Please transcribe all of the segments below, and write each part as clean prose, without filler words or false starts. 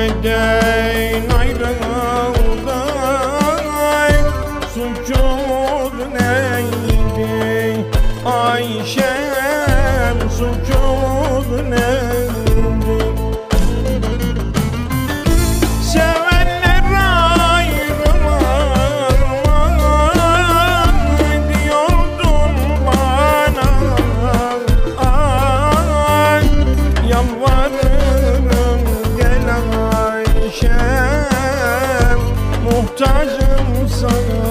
neden ayrıldık? Suçumuz neydi Ayşem, suçumuz neydi? Sevenler ayrılar diyordun bana. Ay, yalvarırım gel Ayşem, muhtacım sana.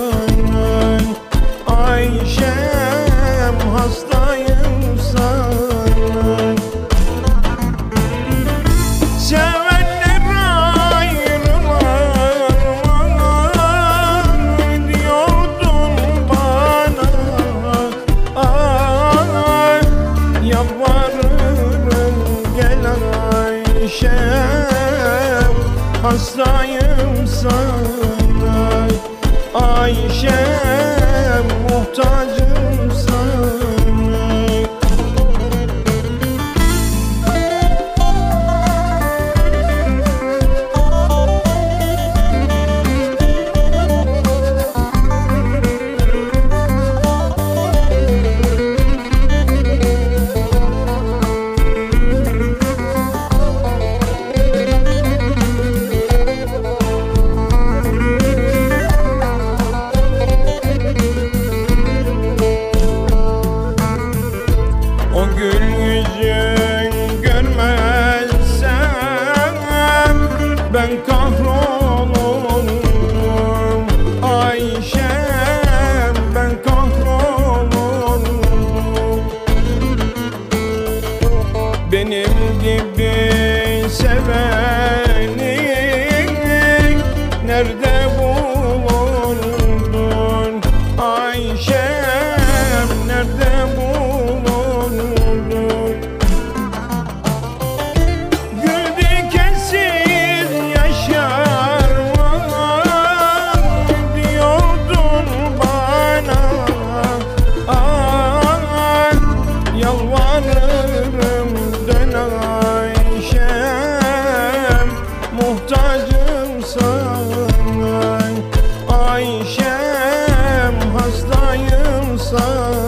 Ayşem, hastayım sana. Sevenler ayrılar diyordun bana. Ay, yalvarırım gel Ayşem, hastayım sana. Ayşem, muhtacım sana. O gül yüzün görmezsem ben kahrolurdum. Ayşem, ben kahrolurdum. Benim gibi seveni nerede bulurdun? Ayşem, nerede bulurdun? Güldü kesin yaşarlar diyordun bana. Ay, yalvarırım dön Ayşem, muhtacım sana. Ayşem, hastayım sana.